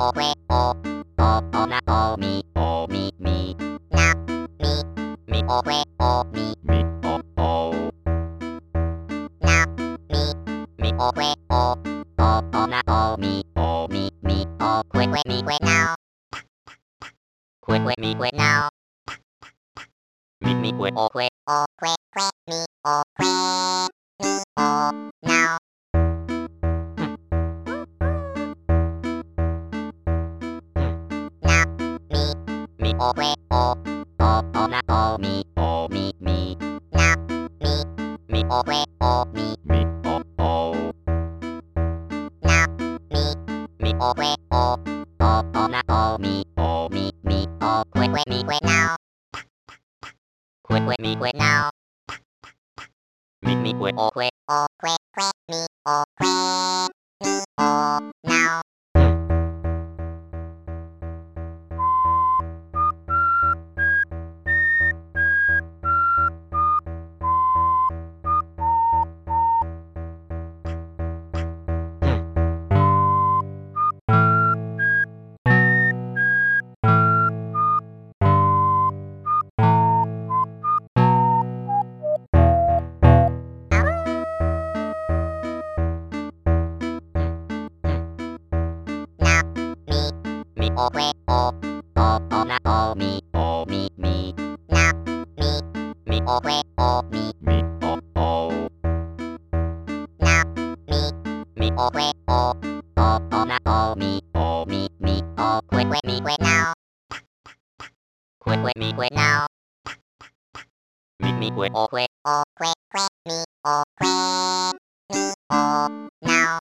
เวโอโอโอนะโอมีโอมีมีนะมีมีโอเวโอมีมีโอโอนะมีมีโอเวโอโอโอนะโอมีโอมีมีโอเวมีเวนาวเวมีเวนาวมีเวโอเวโอเวมีโอเวมีโอนาวนะมีโอเวโอโอโอนะโอมีโอมีมีนะมีโอเวโอมีมีโอโอนะมีโอเวโอโอโอนะโอมีโอมีมีโอมีเวนาวมีเวนาวมีเวโอเวโอมีโอเวมีโอนาวนะมีโอเวโอโอโอนะโอมีโอมีมีนะมีโอเวโอมีมีโอโอนะมีโอเวโอโอโอนะโอมีโอมีมีโอมีเวนาวมีเวนาวมีเวโอเวโอมีโอ